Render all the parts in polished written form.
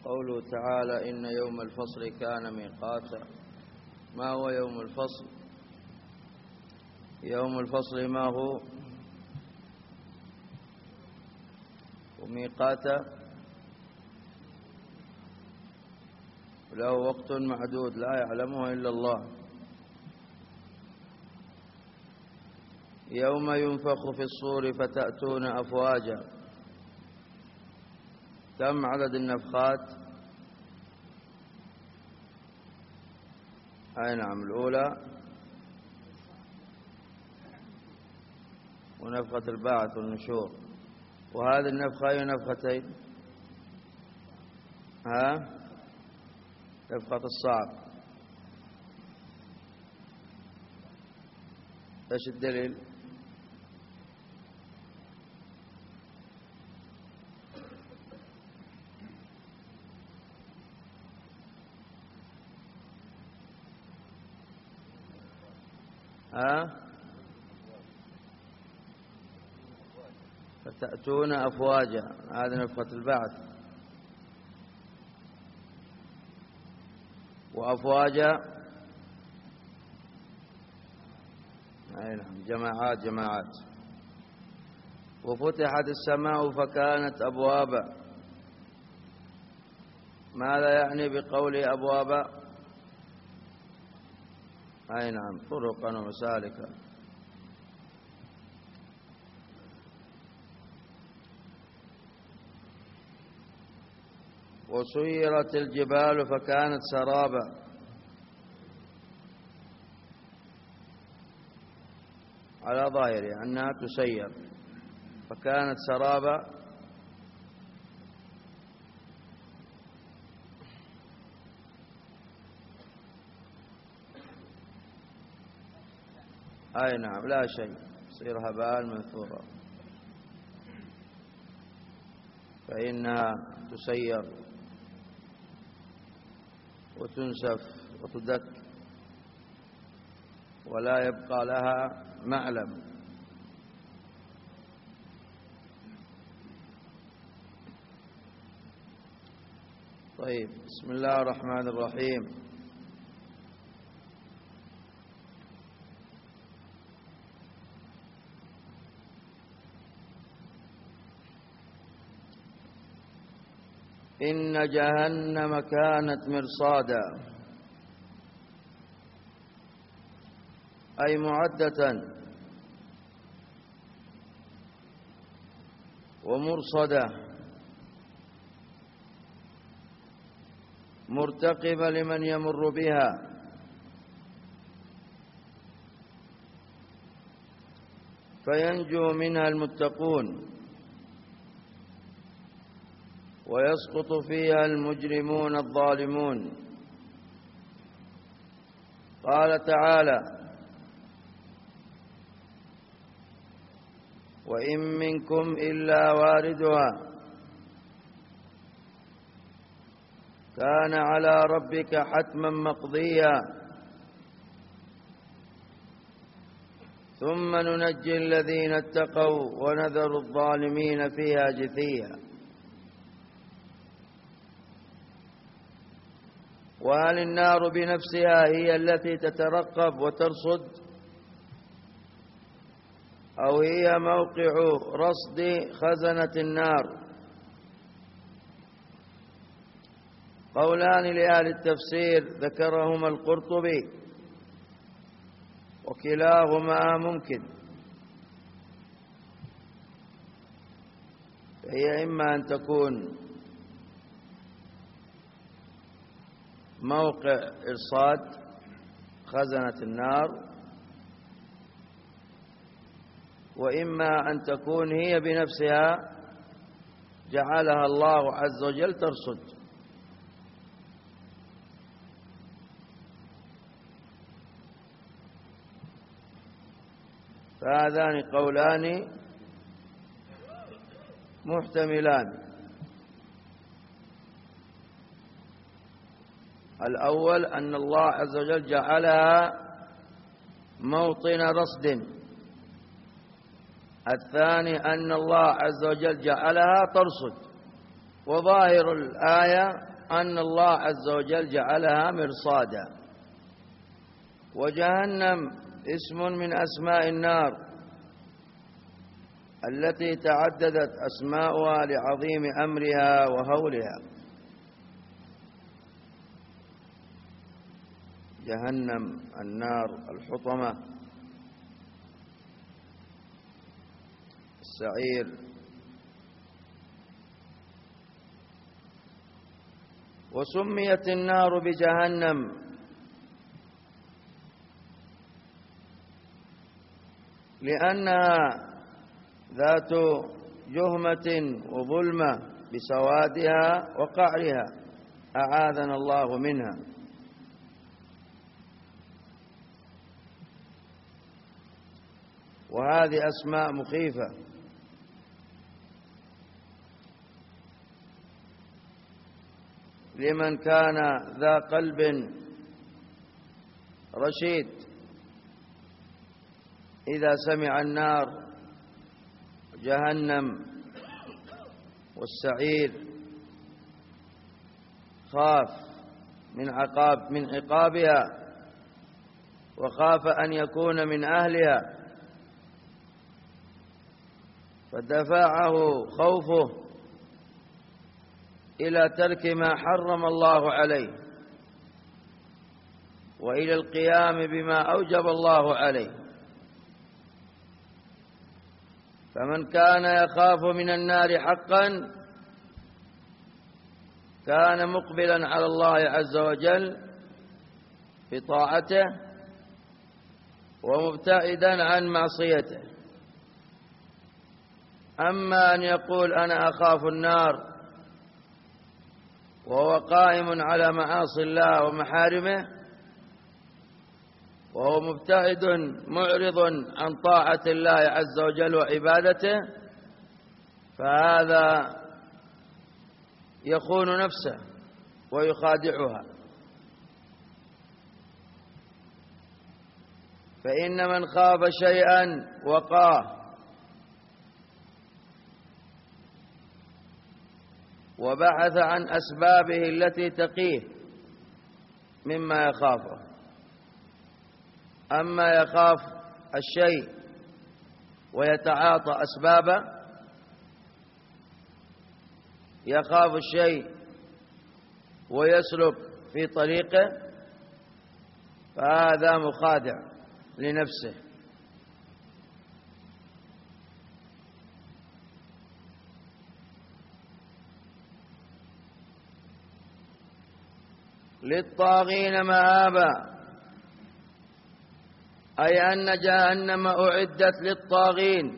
قوله تعالى إن يوم الفصل كان ميقاتا. ما هو يوم الفصل؟ يوم الفصل ما هو؟ وميقاتا له وقت معدود لا يعلمه إلا الله. يوم ينفخ في الصور فتأتون أفواجا. كم عدد النفخات؟ أي نعم، الأولى ونفخة البعث والنشور. وهذه النفخة أي نفختين؟ نفخة الصعق. ايش الدليل؟ فتأتون أفواجا، هذه نفخة البعث. وأفواجا أي نعم، جماعات. وفتحت السماء فكانت أبوابا. ماذا يعني بقول أبوابا؟ أي نعم، طرقا ومسالكا. وسيرت الجبال فكانت سرابا. على ظاهرها أنها تسير، فكانت سرابا. أي نعم، لا شيء، تصير هباء منثورا، فإنها تسير وتنسف وتدك ولا يبقى لها معلم. طيب، بسم الله الرحمن الرحيم. إن جهنم كانت مرصادا، أي معدة ومرصدة، مرتقبة لمن يمر بها. فينجو منها المتقون ويسقط فيها المجرمون الظالمون. قال تعالى: وإن منكم إلا واردها كان على ربك حتما مقضيا ثم ننجي الذين اتقوا ونذر الظالمين فيها جثيا. وهل النار بنفسها هي التي تترقب وترصد، أو هي موقع رصد خزنة النار؟ قولان لأهل التفسير ذكرهما القرطبي، وكلاهما ممكن. هي إما أن تكون موقع إرصاد خزنة النار، وإما أن تكون هي بنفسها جعلها الله عز وجل ترصد. فهذان قولان محتملان. الأول أن الله عز وجل جعلها موطن رصد، الثاني أن الله عز وجل جعلها ترصد. وظاهر الآية أن الله عز وجل جعلها مرصادا. وجهنم اسم من أسماء النار التي تعددت أسماؤها لعظيم أمرها وهولها. جهنم النار الحطمة، السعير، وسميت النار بجهنم لأنها ذات جهمة وظلمة بسوادها وقعرها، أعاذنا الله منها. وهذه أسماء مخيفة، لمن كان ذا قلب رشيد إذا سمع النار جهنم والسعير خاف من عقابها، وخاف أن يكون من أهلها، فدفعه خوفه إلى ترك ما حرم الله عليه وإلى القيام بما أوجب الله عليه. فمن كان يخاف من النار حقا كان مقبلا على الله عز وجل بطاعته ومبتعدا عن معصيته. أما أن يقول أنا أخاف النار وهو قائم على معاصي الله ومحارمه وهو مبتعد معرض عن طاعة الله عز وجل وعبادته، فهذا يخون نفسه ويخادعها. فإن من خاف شيئا وقاه وبحث عن أسبابه التي تقيه مما يخافه. أما يخاف الشيء ويتعاطى أسبابه، يخاف الشيء ويسلك في طريقه، فهذا مخادع لنفسه. للطاغين مآبا، أي أن جهنم أعدت للطاغين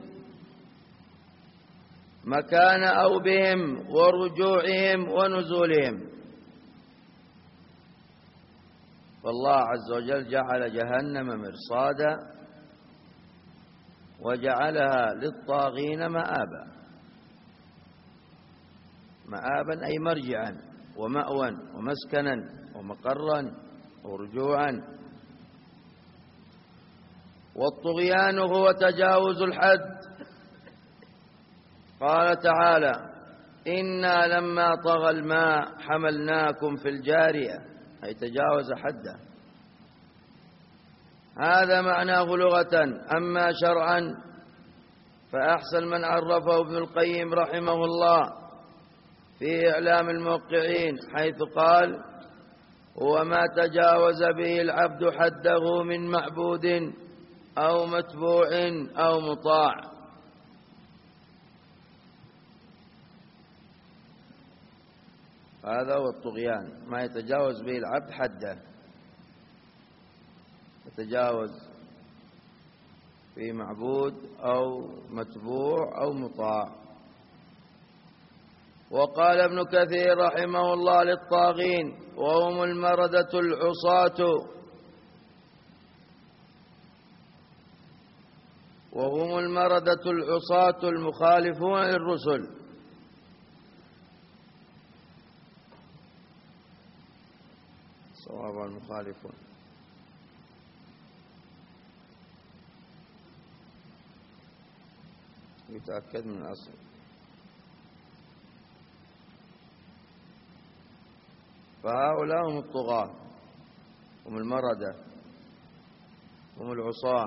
مكان أوبهم ورجوعهم ونزولهم. فالله عز وجل جعل جهنم مرصادا وجعلها للطاغين مآبا. مآبا أي مرجعا ومأوى ومسكنا ومقرا ورجوعا. والطغيان هو تجاوز الحد. قال تعالى: إنا لما طغى الماء حملناكم في الجارية، أي تجاوز حده. هذا معناه لغة. أما شرعا فأحسن من عرفه ابن القيم رحمه الله في إعلام الموقعين، حيث قال: هو ما تجاوز به العبد حده من معبود أو متبوع أو مطاع. هذا هو الطغيان، ما يتجاوز به العبد حده، يتجاوز في معبود أو متبوع أو مطاع. وقال ابن كثير رحمه الله: للطاغين وهم المردة العصاة، وهم المردة العصاة المخالفون للرسل. صواب المخالفون. يتأكد من الأصل. فهؤلاء هم الطغاة، هم المردة، هم العصاة،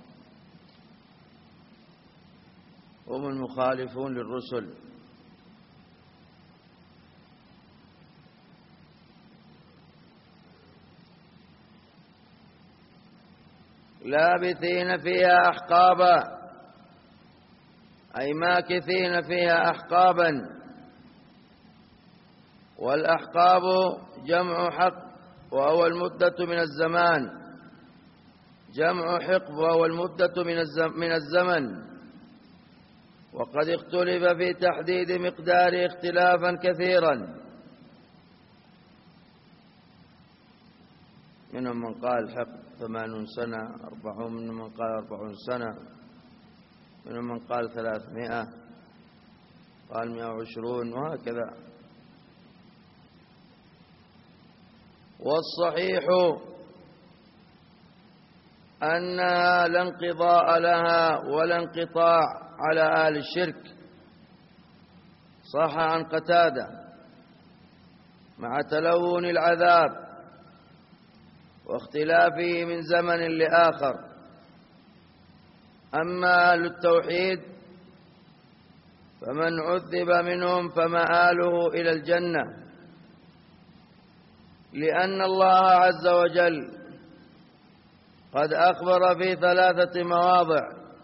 هم المخالفون للرسل. لابثين فيها أحقابا، أي ماكثين فيها أحقابا. والأحقاب جمع حق وهو المدة من الزمان، جمع حقب وهو المدة من الزمن. وقد اختلف في تحديد مقدار اختلافا كثيرا، منهم من قال حقب 80 سنة، 40، منهم من قال 40 سنة، منهم من قال 300، قال 120، وهكذا. والصحيح أنها لا انقضاء لها ولا انقطاع على أهل الشرك. صح عن قتادة مع تلون العذاب واختلافه من زمن لآخر. أما أهل التوحيد فمن عذب منهم فمآله إلى الجنة، لأن الله عز وجل قد أخبر في 3 مواضع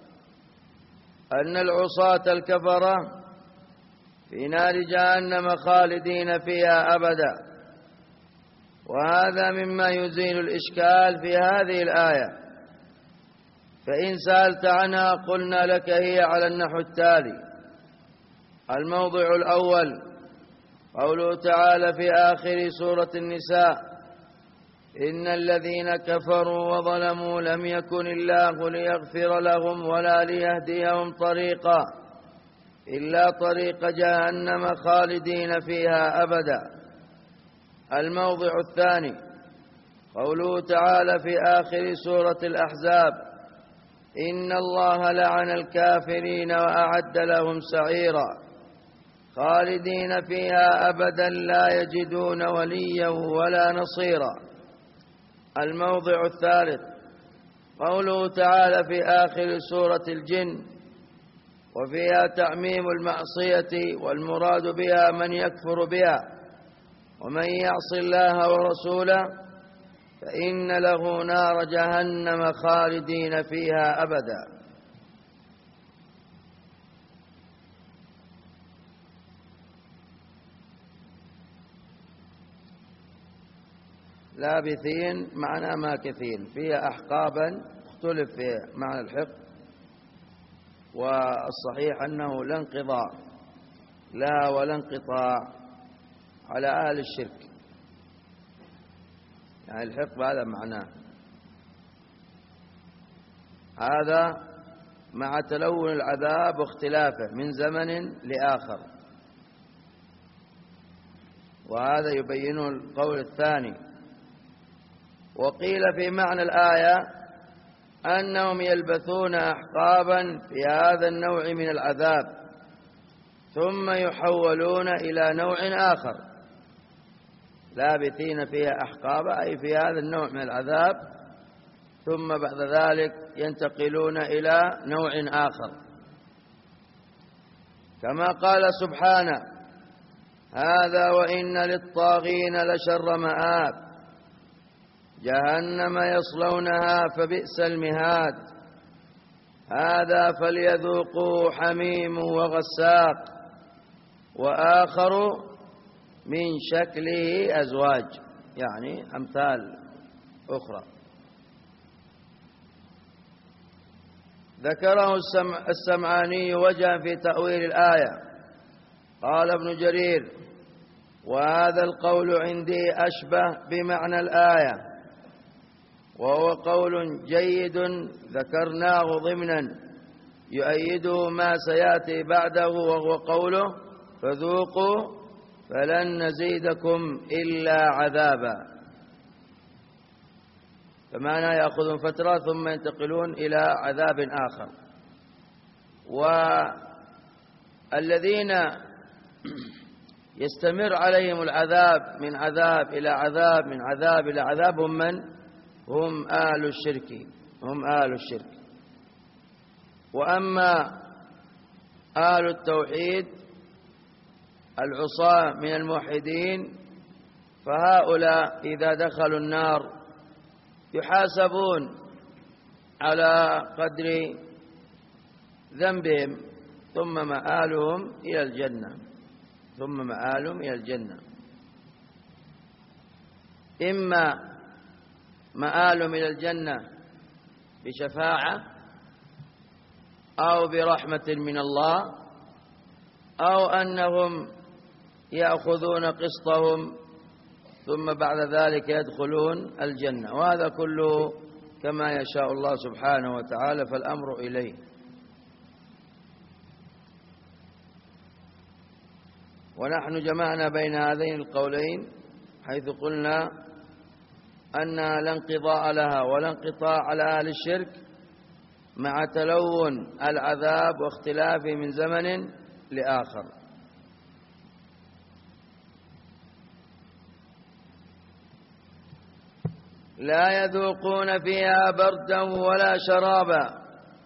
أن العصاة الكفرة في نار جهنم خالدين فيها أبدا. وهذا مما يزيل الإشكال في هذه الآية، فإن سألت عنها قلنا لك هي على النحو التالي: الموضع الأول قوله تعالى في آخر سورة النساء: إن الذين كفروا وظلموا لم يكن الله ليغفر لهم ولا ليهديهم طريقا إلا طريق جهنم خالدين فيها أبدا. الموضع الثاني قوله تعالى في آخر سورة الأحزاب: إن الله لعن الكافرين وأعد لهم سعيرا خالدين فيها أبدا لا يجدون وليا ولا نصيرا. الموضع الثالث قوله تعالى في آخر سورة الجن، وفيها تعميم المعصية والمراد بها من يكفر بها، ومن يعص الله ورسوله فإن له نار جهنم خالدين فيها أبدا. لابثين معنى ماكثين فيها أحقابا، اختلف في معنى الحق، والصحيح أنه لا انقضاء لا ولا انقطاع على أهل الشرك، يعني الحق هذا معناه. هذا مع تلون العذاب واختلافه من زمن لآخر، وهذا يبينه القول الثاني. وقيل في معنى الآية أنهم يلبثون أحقابا في هذا النوع من العذاب ثم يحولون إلى نوع آخر. لابثين فيها أحقابا أي في هذا النوع من العذاب، ثم بعد ذلك ينتقلون إلى نوع آخر، كما قال سبحانه: هذا وإن للطاغين لشر مآب جهنم يصلونها فبئس المهاد هذا فليذوقوا حميم وغساق وآخر من شكله أزواج، يعني أمثال أخرى. ذكره السمعاني وجها في تأويل الآية، قال ابن جرير: وهذا القول عندي أشبه بمعنى الآية، وهو قول جيد ذكرناه ضمنا يؤيده ما سيأتي بعده، وهو قوله: فذوقوا فلن نزيدكم إلا عذابا. فمعنى يأخذون فترة ثم ينتقلون إلى عذاب آخر. والذين يستمر عليهم العذاب من عذاب إلى عذاب من عذاب إلى عذاب. هم من؟ هم آل الشرك، هم آل الشرك. وأما آل التوحيد العصاة من الموحدين فهؤلاء إذا دخلوا النار يحاسبون على قدر ذنبهم ثم مآلهم إلى الجنة، ثم مآلهم إلى الجنة. إما مآلهم إلى الجنة بشفاعة أو برحمة من الله، أو أنهم يأخذون قسطهم ثم بعد ذلك يدخلون الجنة. وهذا كله كما يشاء الله سبحانه وتعالى، فالأمر إليه. ونحن جمعنا بين هذين القولين حيث قلنا أنها لا انقضاء لها ولا انقطاع على أهل الشرك، مع تلون العذاب واختلافه من زمن لآخر. لا يذوقون فيها بردا ولا شرابا،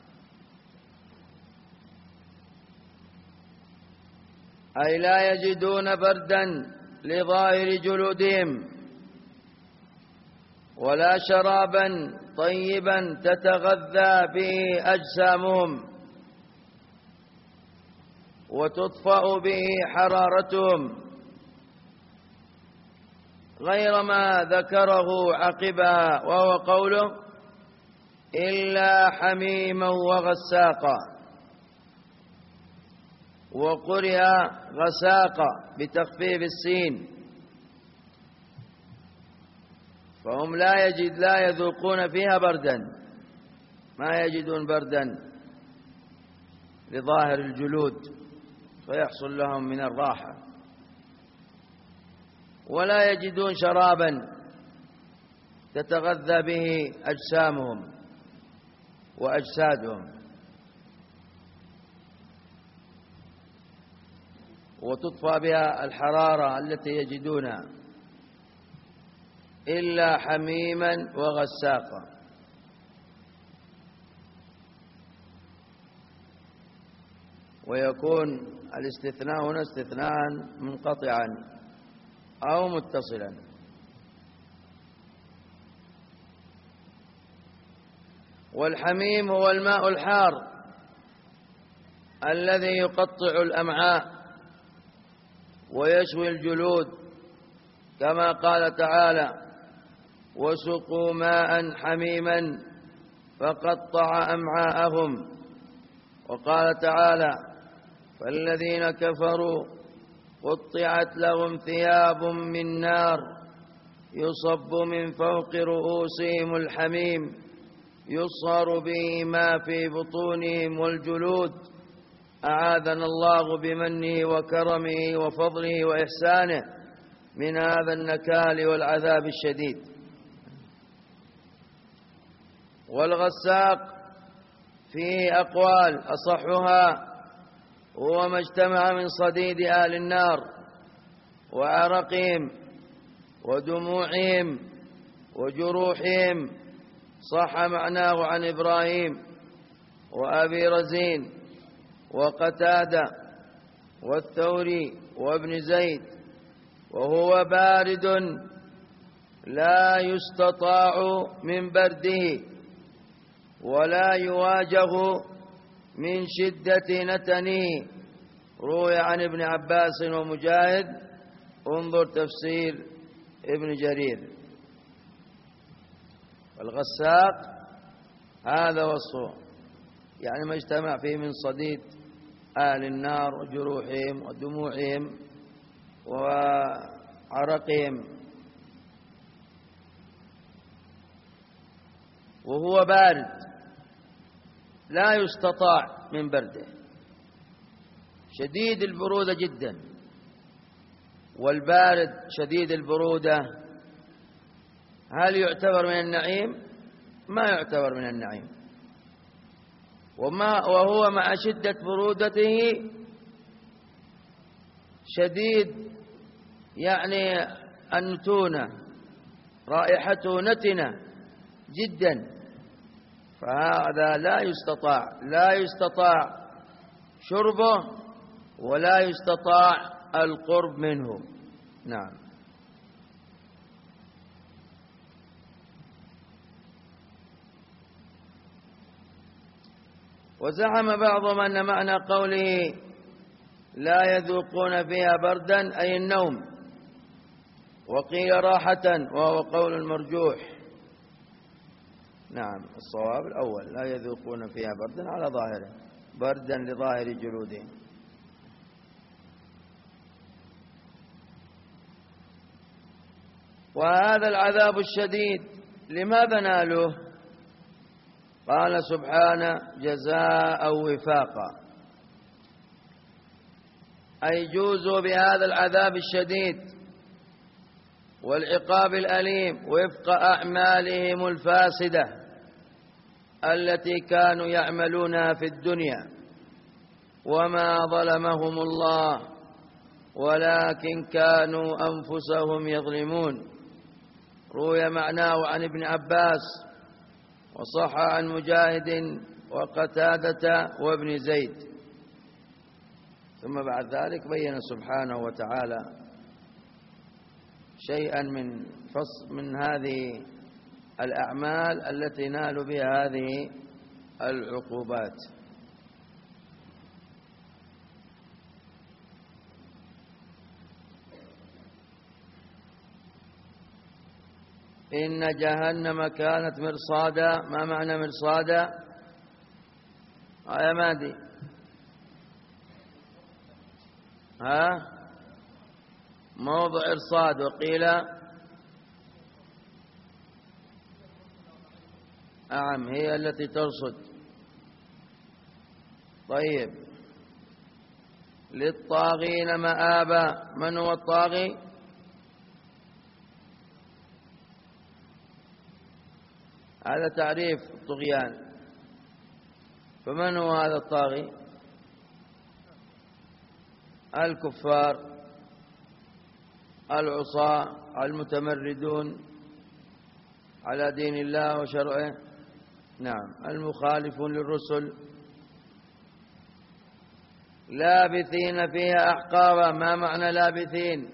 أي لا يجدون بردا لظاهر جلودهم ولا شرابا طيبا تتغذى به أجسامهم وتطفأ به حرارتهم، غير ما ذكره عقبها وهو قوله إلا حميما وغساقا، وقرئ غساقا بتخفيف السين. فهم لا يذوقون فيها بردا، ما يجدون بردا لظاهر الجلود فيحصل لهم من الراحة، ولا يجدون شرابا تتغذى به أجسامهم وأجسادهم وتطفى بها الحرارة التي يجدونها، إلا حميما وغساقا. ويكون الاستثناء هنا استثناء منقطعا أو متصلا. والحميم هو الماء الحار الذي يقطع الأمعاء ويشوي الجلود، كما قال تعالى وسقوا ماء حميما فقطع أمعاءهم. وقال تعالى فالذين كفروا قطعت لهم ثياب من نار يصب من فوق رؤوسهم الحميم يصهر به ما في بطونهم والجلود، أعاذنا الله بمنه وكرمه وفضله وإحسانه من هذا النكال والعذاب الشديد. والغساق فيه أقوال، أصحها هو ما اجتمع من صديد أهل النار وعرقهم ودموعهم وجروحهم، صح معناه عن إبراهيم وأبي رزين وقتادة والثوري وابن زيد، وهو بارد لا يستطاع من برده ولا يواجه من شدة نتنه. روي عن ابن عباس ومجاهد، انظر تفسير ابن جرير. والغساق هذا وصفه، يعني ما اجتمع فيه من صديد أهل النار وجروحهم ودموعهم وعرقهم. وهو بارد لا يستطاع من برده، شديد البرودة جدا. والبارد شديد البرودة هل يعتبر من النعيم؟ ما يعتبر من النعيم. وهو مع شدة برودته شديد يعني النتونة رائحته نتنة جدا، فهذا لا يستطاع شربه ولا يستطاع القرب منه. نعم. وزعم بعضهم أن معنى قوله لا يذوقون فيها بردا أي النوم، وقيل راحة، وهو قول المرجوح. نعم، الصواب الأول، لا يذوقون فيها بردا على ظاهره، بردا لظاهر جلودهم. وهذا العذاب الشديد لماذا نالوه؟ قال سبحانه جزاء وفاقا، أي جوزوا بهذا العذاب الشديد والعقاب الأليم وفق أعمالهم الفاسدة التي كانوا يعملونها في الدنيا، وما ظلمهم الله ولكن كانوا أنفسهم يظلمون. روي معناه عن ابن عباس، وصح عن مجاهد وقتادة وابن زيد. ثم بعد ذلك بين سبحانه وتعالى شيئا من هذه الأعمال التي نالوا بها هذه العقوبات. إن جهنم كانت مرصادا. ما معنى مرصادا؟ يا مادي، موضع إرصاد. وقيل نعم هي التي ترصد. طيب، للطاغين مآبا. من هو الطاغي؟ هذا تعريف الطغيان، فمن هو هذا الطاغي؟ الكفار العصاة المتمردون على دين الله وشرعه. نعم، المخالفون للرسل. لابثين فيها أحقابا. ما معنى لابثين؟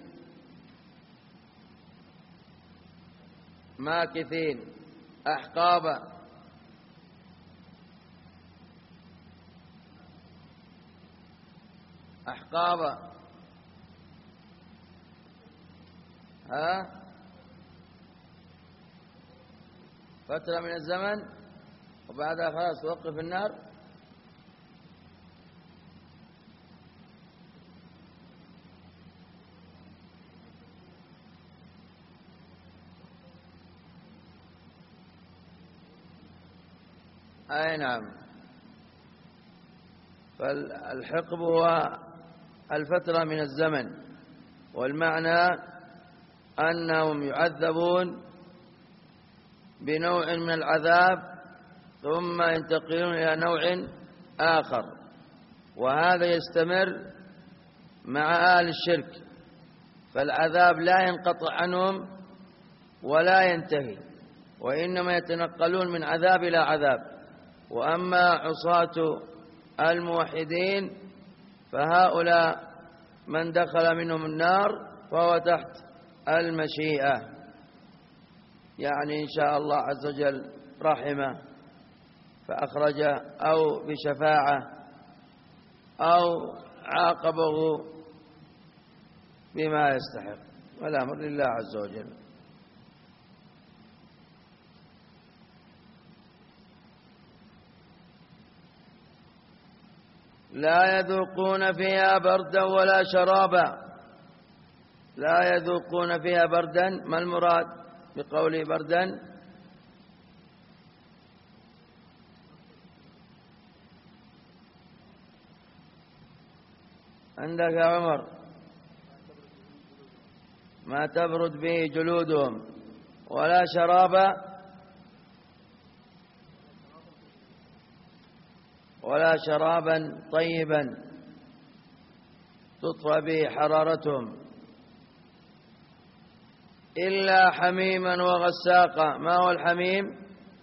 ماكثين. أحقابا أحقابا فترة من الزمن وبعدها خلاص توقف النار. أي نعم، فالحقب هو الفترة من الزمن، والمعنى أنهم يعذبون بنوع من العذاب ثم ينتقلون إلى نوع آخر، وهذا يستمر مع أهل الشرك، فالعذاب لا ينقطع عنهم ولا ينتهي، وإنما يتنقلون من عذاب إلى عذاب. وأما عصاة الموحدين فهؤلاء من دخل منهم النار فهو تحت المشيئة، يعني إن شاء الله عز وجل رحمه فأخرجه أو بشفاعة أو عاقبه بما يستحق، والأمر لله عز وجل. لا يذوقون فيها بردا ولا شرابا. لا يذوقون فيها بردا، ما المراد بقوله بردا؟ عندك يا عمر؟ ما تبرد به جلودهم. ولا شرابا، ولا شرابا طيبا تطفى به حرارتهم. إلا حميما وغساقا. ما هو الحميم؟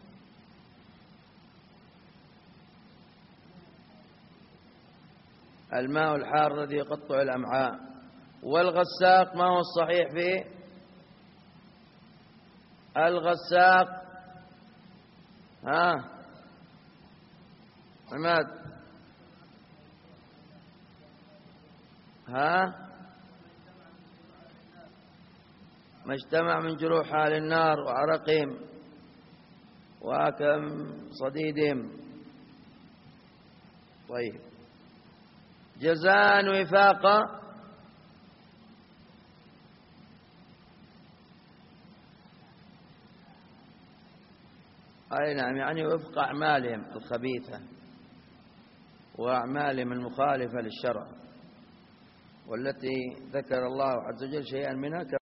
الماء الحار الذي يقطع الأمعاء. والغساق ما هو الصحيح فيه؟ الغساق عماد ما اجتمع من جروح أهل النار وعرقهم وكم صديدهم. طيب، جزاء وفاقا. أي نعم، يعني وفق أعمالهم الخبيثة وأعمالهم المخالفة للشرع، والتي ذكر الله عز وجل شيئا منها